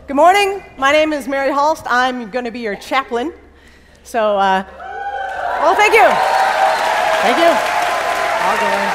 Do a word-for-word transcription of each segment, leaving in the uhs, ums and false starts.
Good morning. My name is Mary Halst. I'm going to be your chaplain. So, uh, well, thank you. Thank you. All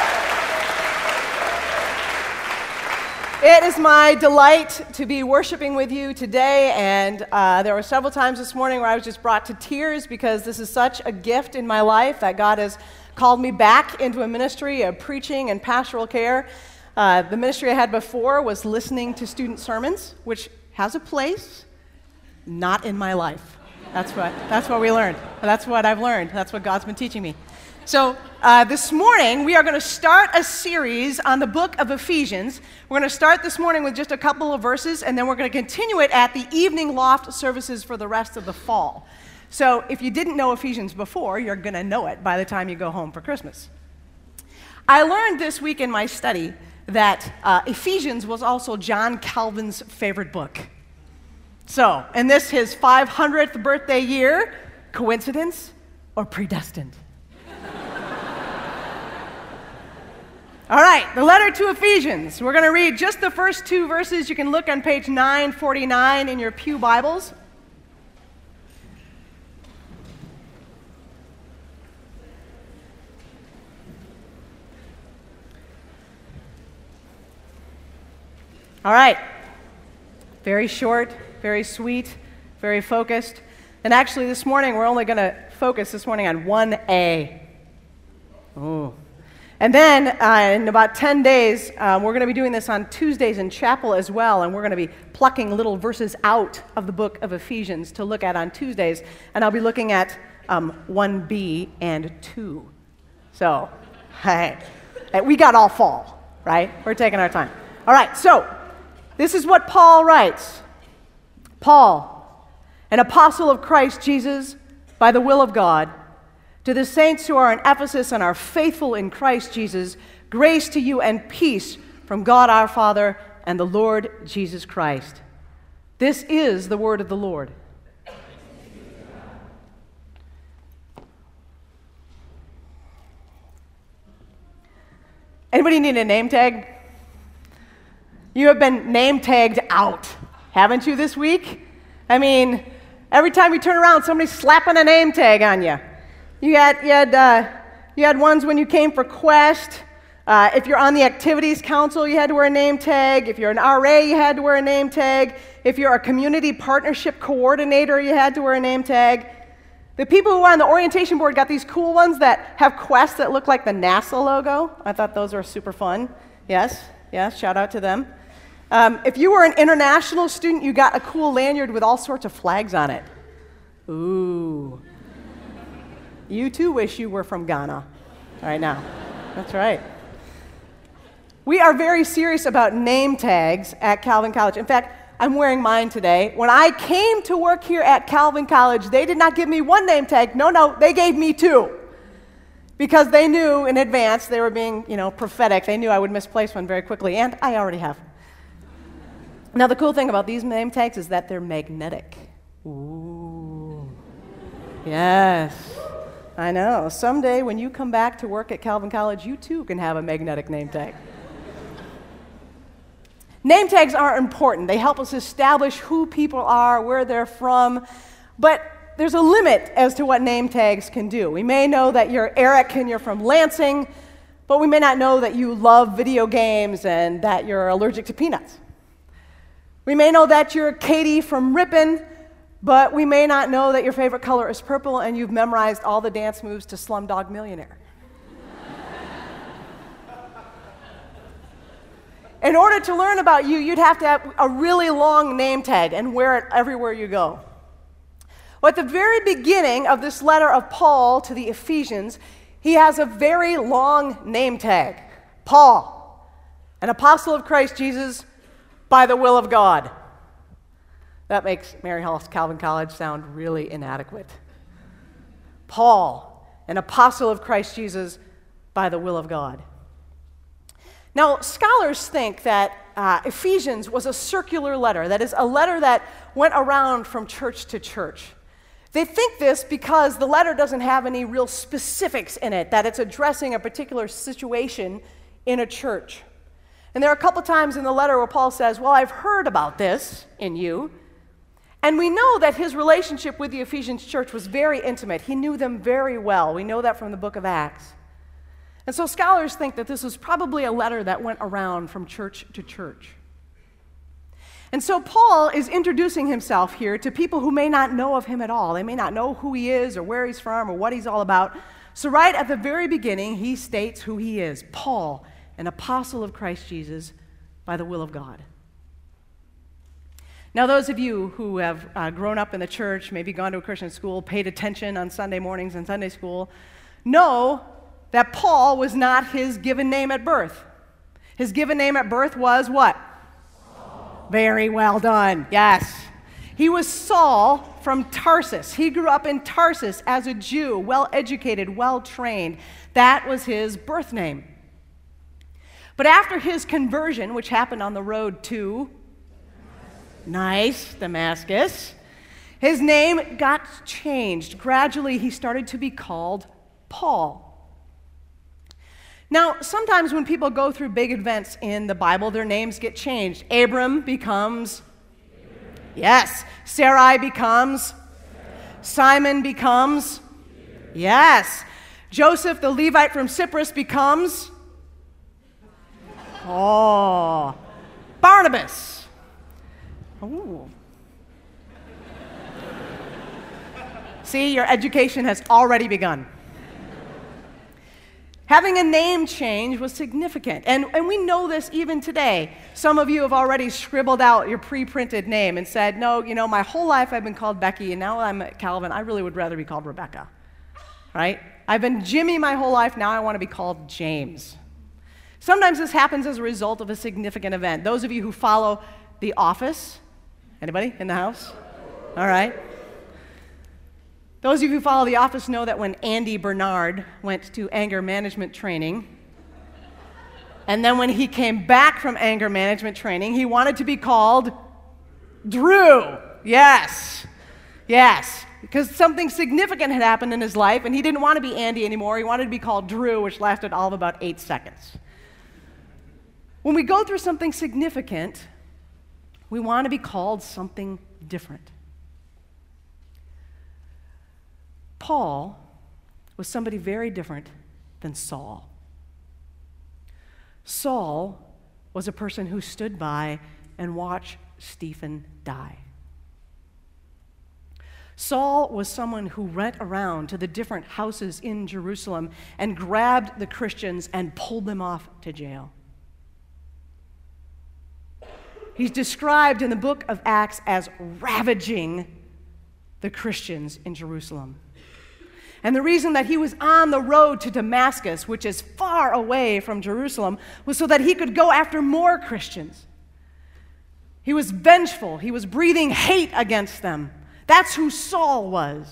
good. It is my delight to be worshiping with you today, and uh, there were several times this morning where I was just brought to tears because this is such a gift in my life that God has called me back into a ministry of preaching and pastoral care. Uh, the ministry I had before was listening to student sermons, which has a place, not in my life. That's what, that's what we learned. That's what I've learned. That's what God's been teaching me. So uh, this morning, we are going to start a series on the book of Ephesians. We're going to start this morning with just a couple of verses, and then we're going to continue it at the evening loft services for the rest of the fall. So if you didn't know Ephesians before, you're going to know it by the time you go home for Christmas. I learned this week in my study that uh, Ephesians was also John Calvin's favorite book. So, in this, his five hundredth birthday year, coincidence or predestined? All right, the letter to Ephesians. We're going to read just the first two verses. You can look on page nine forty-nine in your pew Bibles. All right, very short, very sweet, very focused. And actually this morning, we're only going to focus this morning on one A. Oh. And then uh, in about ten days, uh, we're going to be doing this on Tuesdays in chapel as well, and we're going to be plucking little verses out of the book of Ephesians to look at on Tuesdays. And I'll be looking at um, one B and two. So, hey, we got all fall, right? We're taking our time. All right, so this is what Paul writes. Paul, an apostle of Christ Jesus, by the will of God, to the saints who are in Ephesus and are faithful in Christ Jesus, grace to you and peace from God our Father and the Lord Jesus Christ. This is the word of the Lord. Anybody need a name tag? You have been name tagged out, haven't you, this week? I mean, every time you turn around, somebody's slapping a name tag on you. You had, you had, uh, you had ones when you came for Quest. Uh, if you're on the Activities Council, you had to wear a name tag. If you're an R A, you had to wear a name tag. If you're a Community Partnership Coordinator, you had to wear a name tag. The people who were on the orientation board got these cool ones that have Quest that look like the NASA logo. I thought those were super fun. Yes, yes, shout out to them. Um, if you were an international student, you got a cool lanyard with all sorts of flags on it. Ooh. You too wish you were from Ghana right now. That's right. We are very serious about name tags at Calvin College. In fact, I'm wearing mine today. When I came to work here at Calvin College, they did not give me one name tag. No, no, they gave me two. Because they knew in advance, they were being, you know, prophetic. They knew I would misplace one very quickly, and I already have. Now, the cool thing about these name tags is that they're magnetic. Ooh. Yes. I know. Someday when you come back to work at Calvin College, you too can have a magnetic name tag. Name tags are important. They help us establish who people are, where they're from, but there's a limit as to what name tags can do. We may know that you're Eric and you're from Lansing, but we may not know that you love video games and that you're allergic to peanuts. We may know that you're Katie from Ripon, but we may not know that your favorite color is purple and you've memorized all the dance moves to Slumdog Millionaire. In order to learn about you, you'd have to have a really long name tag and wear it everywhere you go. Well, at the very beginning of this letter of Paul to the Ephesians, he has a very long name tag. Paul, an apostle of Christ Jesus, by the will of God. That makes Mary Halst Calvin College sound really inadequate. Paul, an apostle of Christ Jesus, by the will of God. Now, scholars think that uh, Ephesians was a circular letter, that is, a letter that went around from church to church. They think this because the letter doesn't have any real specifics in it, that it's addressing a particular situation in a church. And there are a couple times in the letter where Paul says, well, I've heard about this in you, And we know that his relationship with the Ephesians church was very intimate. He knew them very well. We know that from the book of Acts. And so scholars think that this was probably a letter that went around from church to church. And so Paul is introducing himself here to people who may not know of him at all. They may not know who he is or where he's from or what he's all about. So right at the very beginning, he states who he is. Paul, an apostle of Christ Jesus by the will of God. Now, those of you who have uh, grown up in the church, maybe gone to a Christian school, paid attention on Sunday mornings in Sunday school, know that Paul was not his given name at birth. His given name at birth was what? Saul. Very well done. Yes. He was Saul from Tarsus. He grew up in Tarsus as a Jew, well-educated, well-trained. That was his birth name. But after his conversion, which happened on the road to Nice, Damascus, his name got changed. Gradually, he started to be called Paul. Now, sometimes when people go through big events in the Bible, their names get changed. Abram becomes, yes. Sarai becomes, Simon becomes, yes. Joseph, the Levite from Cyprus, becomes, oh, Barnabas. Ooh. See, your education has already begun. Having a name change was significant, and, and we know this even today. Some of you have already scribbled out your pre-printed name and said, no, you know, my whole life I've been called Becky, and now I'm at Calvin, I really would rather be called Rebecca, right? I've been Jimmy my whole life, now I want to be called James. Sometimes this happens as a result of a significant event. Those of you who follow The Office, anybody in the house? All right. Those of you who follow The Office know that when Andy Bernard went to anger management training, and then when he came back from anger management training, he wanted to be called Drew. Yes. Yes. Because something significant had happened in his life, and he didn't want to be Andy anymore. He wanted to be called Drew, which lasted all of about eight seconds. When we go through something significant, we want to be called something different. Paul was somebody very different than Saul. Saul was a person who stood by and watched Stephen die. Saul was someone who went around to the different houses in Jerusalem and grabbed the Christians and pulled them off to jail. He's described in the book of Acts as ravaging the Christians in Jerusalem. And the reason that he was on the road to Damascus, which is far away from Jerusalem, was so that he could go after more Christians. He was vengeful. He was breathing hate against them. That's who Saul was.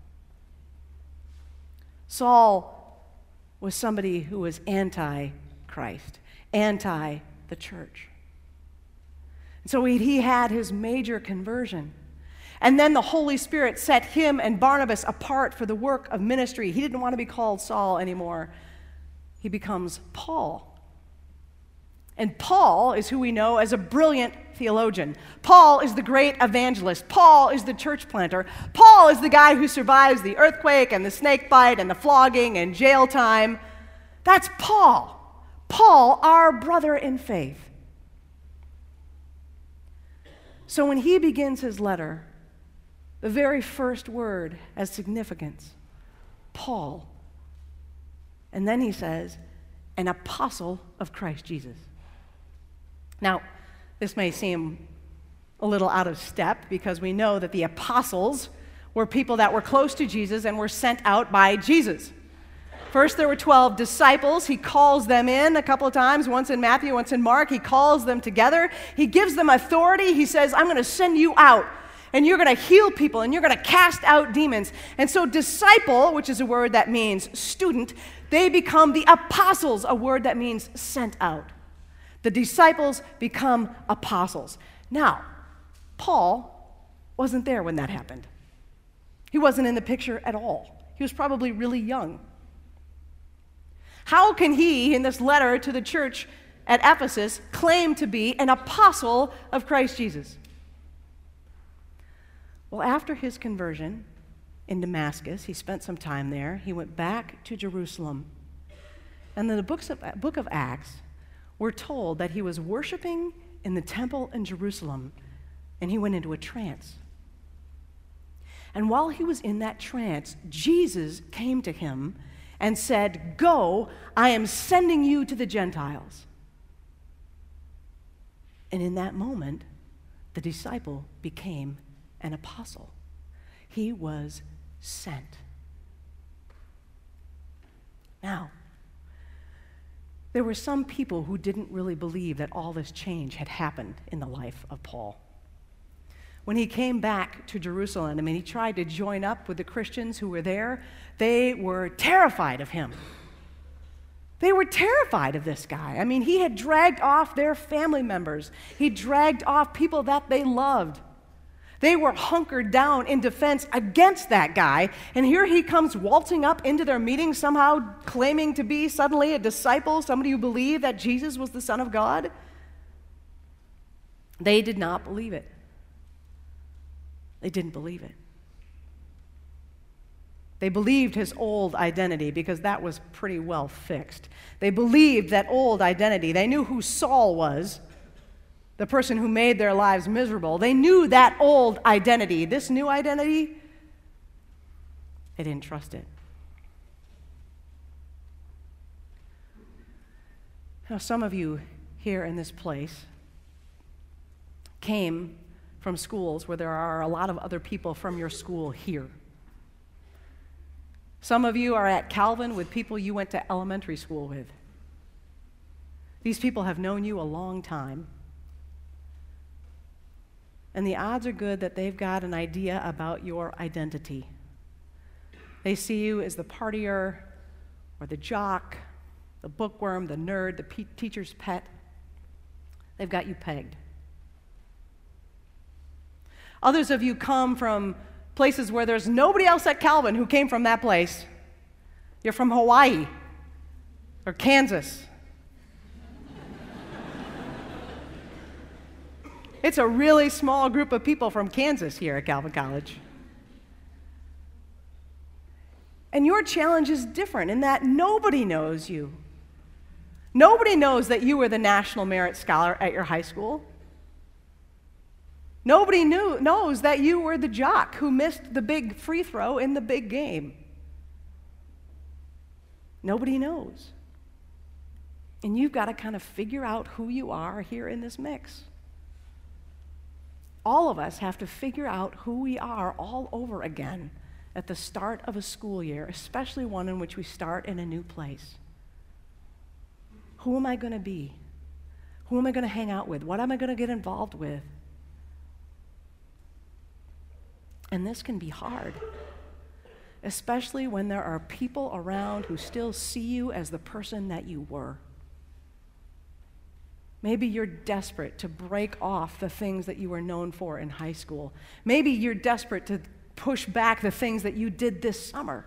Saul was somebody who was anti-Christ, anti the church. So he, he had his major conversion. And then the Holy Spirit set him and Barnabas apart for the work of ministry. He didn't want to be called Saul anymore. He becomes Paul. And Paul is who we know as a brilliant theologian. Paul is the great evangelist. Paul is the church planter. Paul is the guy who survives the earthquake and the snake bite and the flogging and jail time. That's Paul. Paul, our brother in faith. So when he begins his letter, the very first word has significance, Paul. And then he says, an apostle of Christ Jesus. Now, this may seem a little out of step because we know that the apostles were people that were close to Jesus and were sent out by Jesus. First, there were twelve disciples. He calls them in a couple of times, once in Matthew, once in Mark. He calls them together. He gives them authority. He says, I'm going to send you out, and you're going to heal people, and you're going to cast out demons. And so disciple, which is a word that means student, they become the apostles, a word that means sent out. The disciples become apostles. Now, Paul wasn't there when that happened. He wasn't in the picture at all. He was probably really young. How can he, in this letter to the church at Ephesus, claim to be an apostle of Christ Jesus? Well, after his conversion in Damascus, he spent some time there. He went back to Jerusalem. And in the books of, book of Acts, we're told that he was worshiping in the temple in Jerusalem, and he went into a trance. And while he was in that trance, Jesus came to him and said, "Go, I am sending you to the Gentiles." And in that moment, the disciple became an apostle. He was sent. Now, there were some people who didn't really believe that all this change had happened in the life of Paul. When he came back to Jerusalem, I mean, he tried to join up with the Christians who were there. They were terrified of him. They were terrified of this guy. I mean, he had dragged off their family members. He dragged off people that they loved. They were hunkered down in defense against that guy, and here he comes waltzing up into their meeting, somehow claiming to be suddenly a disciple, somebody who believed that Jesus was the Son of God. They did not believe it. They didn't believe it. They believed his old identity because that was pretty well fixed. They believed that old identity. They knew who Saul was, the person who made their lives miserable. They knew that old identity. This new identity, they didn't trust it. Now, some of you here in this place came from schools where there are a lot of other people from your school here. Some of you are at Calvin with people you went to elementary school with. These people have known you a long time. And the odds are good that they've got an idea about your identity. They see you as the partier or the jock, the bookworm, the nerd, the pe- teacher's pet. They've got you pegged. Others of you come from places where there's nobody else at Calvin who came from that place. You're from Hawaii or Kansas. It's a really small group of people from Kansas here at Calvin College. And your challenge is different in that nobody knows you. Nobody knows that you were the National Merit Scholar at your high school. Nobody knew, knows that you were the jock who missed the big free throw in the big game. Nobody knows. And you've got to kind of figure out who you are here in this mix. All of us have to figure out who we are all over again at the start of a school year, especially one in which we start in a new place. Who am I going to be? Who am I going to hang out with? What am I going to get involved with? And this can be hard, especially when there are people around who still see you as the person that you were. Maybe you're desperate to break off the things that you were known for in high school. Maybe you're desperate to push back the things that you did this summer.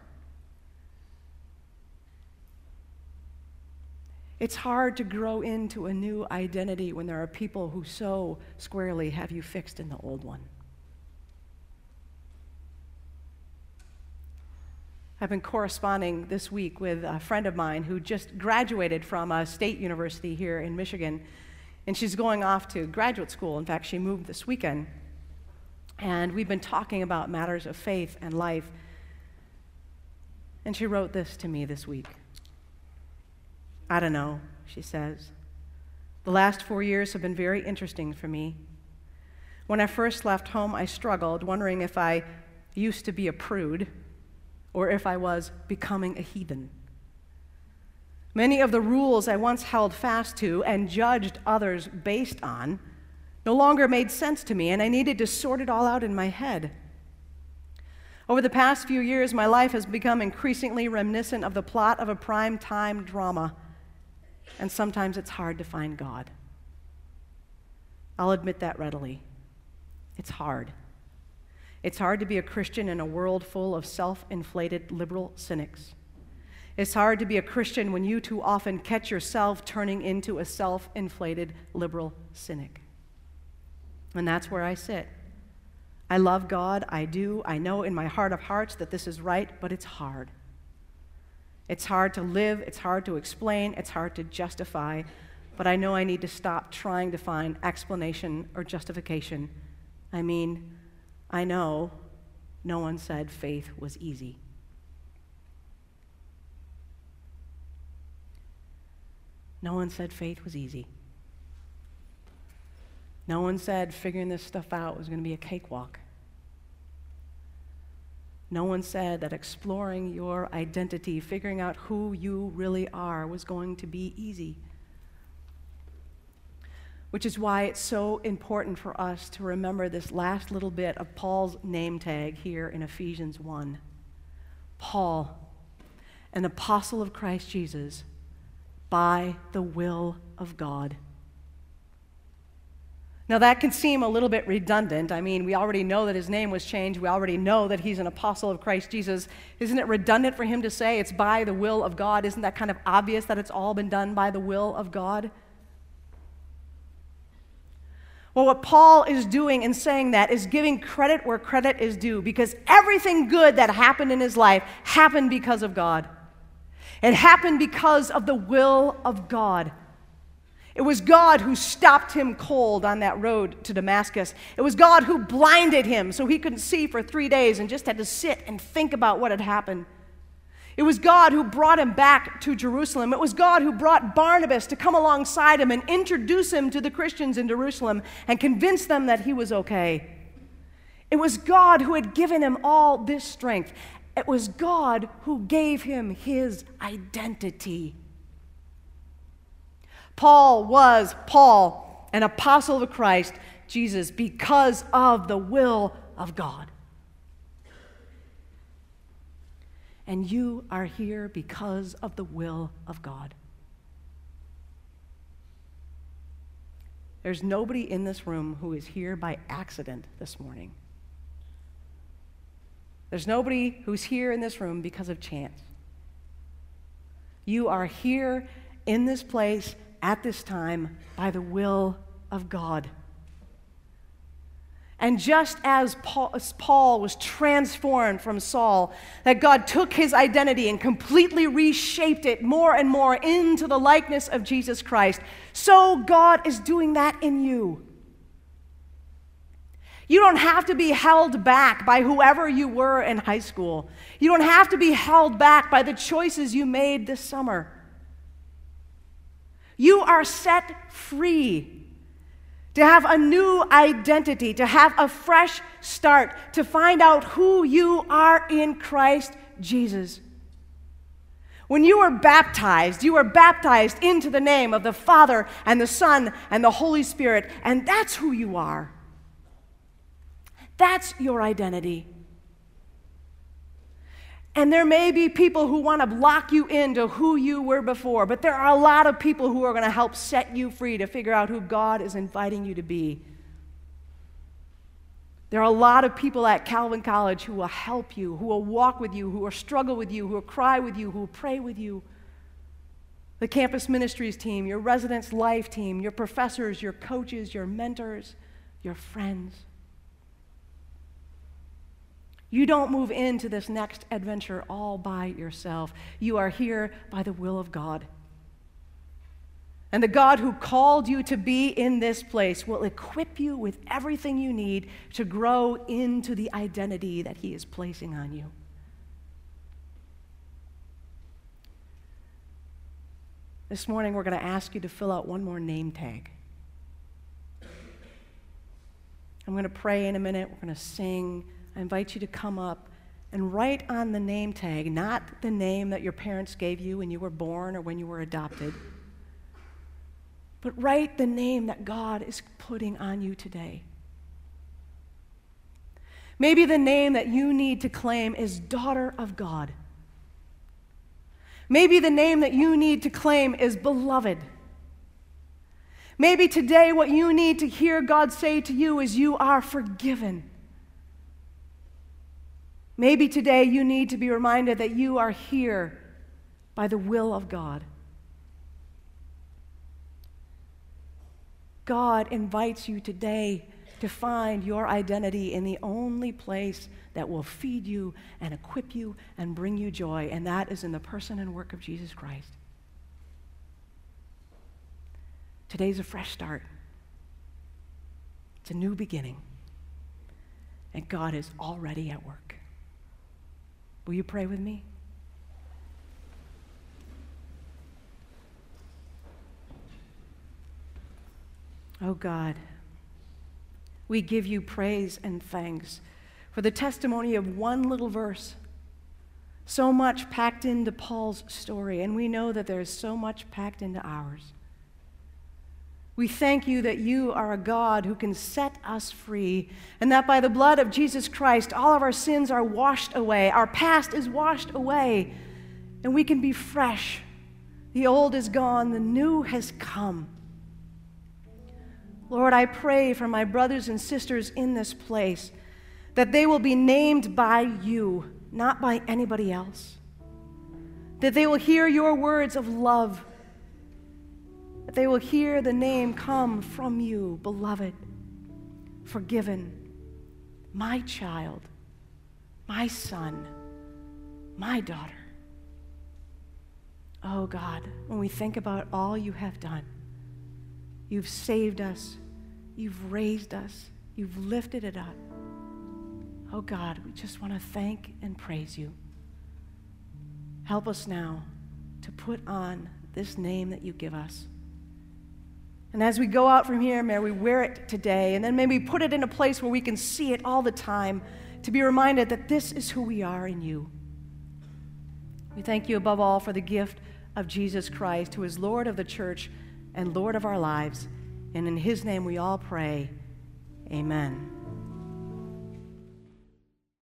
It's hard to grow into a new identity when there are people who so squarely have you fixed in the old one. I've been corresponding this week with a friend of mine who just graduated from a state university here in Michigan, and she's going off to graduate school. In fact, she moved this weekend. And we've been talking about matters of faith and life. And she wrote this to me this week. I don't know, she says. The last four years have been very interesting for me. When I first left home, I struggled, wondering if I used to be a prude or if I was becoming a heathen. Many of the rules I once held fast to and judged others based on no longer made sense to me, and I needed to sort it all out in my head. Over the past few years, my life has become increasingly reminiscent of the plot of a prime-time drama, and sometimes it's hard to find God. I'll admit that readily. It's hard. It's hard to be a Christian in a world full of self-inflated liberal cynics. It's hard to be a Christian when you too often catch yourself turning into a self-inflated liberal cynic. And that's where I sit. I love God, I do. I know in my heart of hearts that this is right, but it's hard. It's hard to live, it's hard to explain, it's hard to justify, but I know I need to stop trying to find explanation or justification. I mean, I know no one said faith was easy. No one said faith was easy. No one said figuring this stuff out was going to be a cakewalk. No one said that exploring your identity, figuring out who you really are, was going to be easy. Which is why it's so important for us to remember this last little bit of Paul's name tag here in Ephesians one. Paul, an apostle of Christ Jesus, by the will of God. Now that can seem a little bit redundant. I mean, we already know that his name was changed. We already know that he's an apostle of Christ Jesus. Isn't it redundant for him to say it's by the will of God? Isn't that kind of obvious that it's all been done by the will of God? Well, what Paul is doing in saying that is giving credit where credit is due, because everything good that happened in his life happened because of God. It happened because of the will of God. It was God who stopped him cold on that road to Damascus. It was God who blinded him so he couldn't see for three days and just had to sit and think about what had happened. It was God who brought him back to Jerusalem. It was God who brought Barnabas to come alongside him and introduce him to the Christians in Jerusalem and convince them that he was okay. It was God who had given him all this strength. It was God who gave him his identity. Paul was Paul, an apostle of Christ Jesus, because of the will of God. And you are here because of the will of God. There's nobody in this room who is here by accident this morning. There's nobody who's here in this room because of chance. You are here in this place at this time by the will of God. And just as Paul, as Paul was transformed from Saul, that God took his identity and completely reshaped it more and more into the likeness of Jesus Christ, so God is doing that in you. You don't have to be held back by whoever you were in high school. You don't have to be held back by the choices you made this summer. You are set free to have a new identity, to have a fresh start, to find out who you are in Christ Jesus. When you were baptized, you were baptized into the name of the Father and the Son and the Holy Spirit, and that's who you are. That's your identity. And there may be people who want to lock you into who you were before, but there are a lot of people who are going to help set you free to figure out who God is inviting you to be. There are a lot of people at Calvin College who will help you, who will walk with you, who will struggle with you, who will cry with you, who will pray with you. The campus ministries team, your residence life team, your professors, your coaches, your mentors, your friends. You don't move into this next adventure all by yourself. You are here by the will of God. And the God who called you to be in this place will equip you with everything you need to grow into the identity that He is placing on you. This morning, we're going to ask you to fill out one more name tag. I'm going to pray in a minute. We're going to sing. I invite you to come up and write on the name tag, not the name that your parents gave you when you were born or when you were adopted, but write the name that God is putting on you today. Maybe the name that you need to claim is daughter of God. Maybe the name that you need to claim is beloved. Maybe today what you need to hear God say to you is you are forgiven. Maybe today you need to be reminded that you are here by the will of God. God invites you today to find your identity in the only place that will feed you and equip you and bring you joy, and that is in the person and work of Jesus Christ. Today's a fresh start. It's a new beginning. And God is already at work. Will you pray with me? Oh God, we give you praise and thanks for the testimony of one little verse, so much packed into Paul's story, and we know that there is so much packed into ours. We thank you that you are a God who can set us free, and that by the blood of Jesus Christ, all of our sins are washed away. Our past is washed away, and we can be fresh. The old is gone, the new has come. Lord, I pray for my brothers and sisters in this place that they will be named by you, not by anybody else. That they will hear your words of love. That they will hear the name come from you, beloved, forgiven, my child, my son, my daughter. Oh God, when we think about all you have done, you've saved us, you've raised us, you've lifted it up. Oh God, we just want to thank and praise you. Help us now to put on this name that you give us. And as we go out from here, may we wear it today, and then maybe put it in a place where we can see it all the time, to be reminded that this is who we are in you. We thank you above all for the gift of Jesus Christ, who is Lord of the church and Lord of our lives. And in his name we all pray, amen.